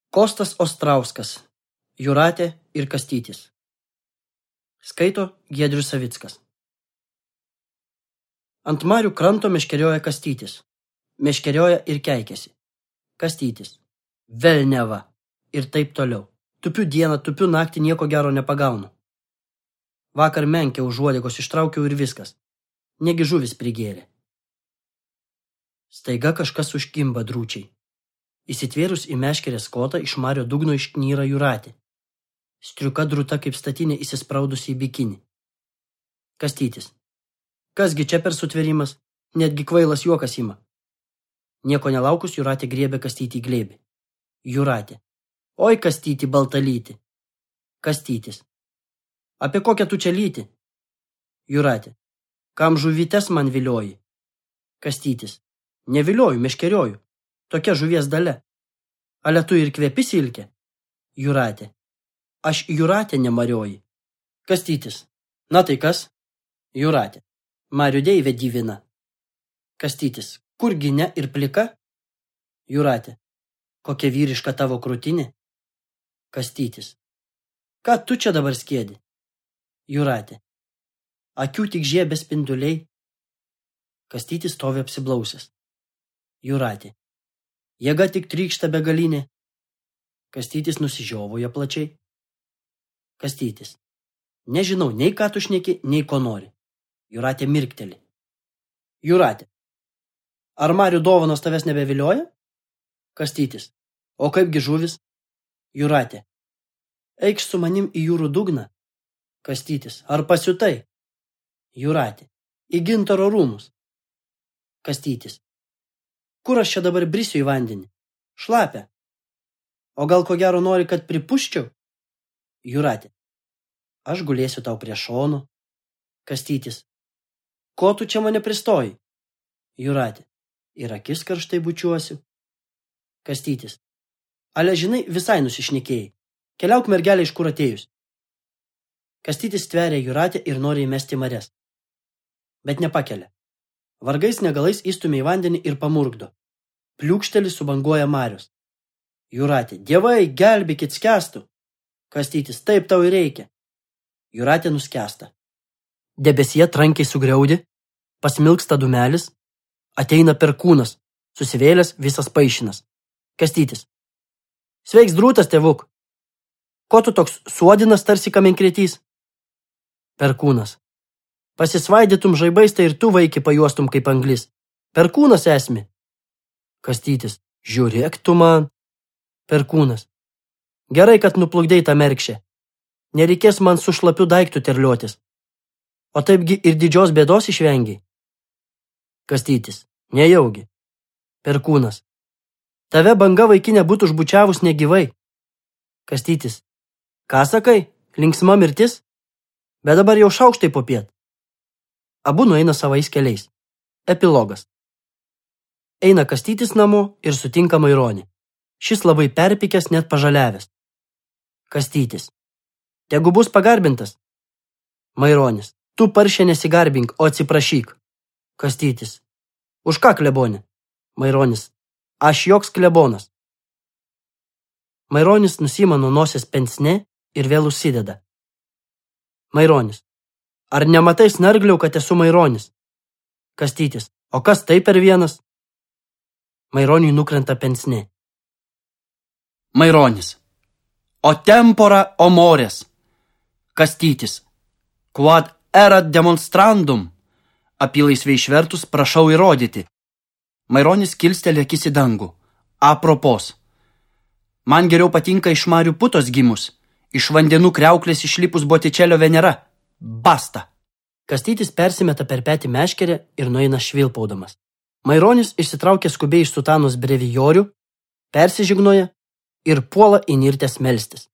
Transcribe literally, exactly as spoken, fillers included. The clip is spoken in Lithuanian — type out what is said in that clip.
Kostas Ostrauskas, Jūratė ir Kastytis. Skaito Giedrius Savickas. Ant marių kranto meškerioja Kastytis. Meškerioja ir keikiasi. Kastytis. Velneva. Ir taip toliau. Tupiu dieną, tupiu naktį, nieko gero nepagaunu. Vakar menkę už uodegos ištraukiau ir viskas. Negi žuvis prigėrė. Staiga kažkas užkimba drūčiai. Įsitvėrus į meškerės kotą iš mario dugno išknyra Jūratė. Striuka drūta kaip statinė įsispraudusi į bikinį. Kastytis. Kasgi čia per sutvėrimas? Netgi kvailas juokas ima. Nieko nelaukus Jūratė griebė Kastytį į glėbį. Jūratė. Oi, Kastyti baltalyti. Kastytis. Apie kokią tu čia lyti? Jūratė. Kam žuvytes man vilioji? Kastytis. Nevilioju, meškerioju. Tokia žuvies dalia. Ale tu ir kvepi silkę? Jūratė. Aš Jūratė nemarioji. Kastytis. Na tai kas? Jūratė. Marių deivė divina. Kastytis. Kurgi ne ir plika? Jūratė. Kokia vyriška tavo krūtinė? Kastytis. Ką tu čia dabar skėdi? Jūratė. Akių tik žiebė spinduliai. Kastytis stovi apsiblausęs. Jūratė. Jėga tik trykšta begalinė. Kastytis nusižiovoja plačiai. Kastytis. Nežinau, nei ką tu šneki, nei ko nori. Jūratė mirkteli. Jūratė. Ar marių dovanos tavęs nebevilioja? Kastytis. O kaipgi žuvis? Jūratė. Eikš su manim į jūrų dugną. Kastytis. Ar pasiutai? Jūratė. Į gintaro rūmus. Kastytis. Kur aš čia dabar brisiu į vandenį? Šlapia. O gal ko gero nori, kad pripuščiau? Jūratė. Aš gulėsiu tau prie šono. Kastytis. Ko tu čia mane pristoji? Jūratė. Ir akis karštai bučiuosiu. Kastytis. Ale žinai, visai nusišnekėjai. Keliauk mergelė iš kur atėjus. Kastytis tveria Jūratę ir nori įmesti marias. Bet nepakelia. Vargais negalais įstumia į vandenį ir pamurgdo. Pliūkštelis subanguoja marius. Jūratė. Dievai, gelbėkit, skęstų. Kastytis. Taip tau ir reikia. Jūratė nuskęsta. Debesyje trankiai sugriaudi, pasmilksta dumelis, ateina perkūnas, susivėlęs visas paišinas. Kastytis. Sveiks drūtas, tėvuk. Ko tu toks suodinas tarsi kamenkretys? Perkūnas. Pasisvaidytum žaibais, tai ir tu vaiki pajuostum kaip anglis. Perkūnas esmi. Kastytis. Žiūrėk tu man. Perkūnas. Gerai, kad nuplukdei tą merkšę. Nereikės man su šlapiu daiktų terliotis. O taipgi ir didžios bėdos išvengiai. Kastytis. Nejaugi. Perkūnas. Tave banga vaikinė būtų užbučiavus negyvai. Kastytis. Ką sakai? Linksma mirtis? Bet dabar jau šaukštai popiet. Abu nueina savais keliais. Epilogas. Eina Kastytis namo ir sutinka Maironį. Šis labai perpykęs, net pažaliavęs. Kastytis. Tegu bus pagarbintas. Maironis. Tu paršė nesigarbink, o atsiprašyk. Kastytis. Už ką klebonė? Maironis. Aš joks klebonas. Maironis nusima nuo nosies pensnė ir vėl užsideda. Maironis. Ar nematai snargliau, kad esu Maironis? Kastytis. O kas tai per vienas? Maironiui nukrenta pensnė. Maironis. O tempora o mores. Kastytis. Quad erat demonstrandum. Apylaisviai išvertus prašau įrodyti. Maironis kilstelė akis į dangų. Apropos. Man geriau patinka iš marių putos gimus. Iš vandenų kriauklės išlipus Botičelio Venera. Basta. Kastytis persimeta per petį meškerę ir nueina švilpaudamas. Maironis išsitraukia skubiai iš sutanos brevijorių, persižignoja ir puola įnirtęs melstis.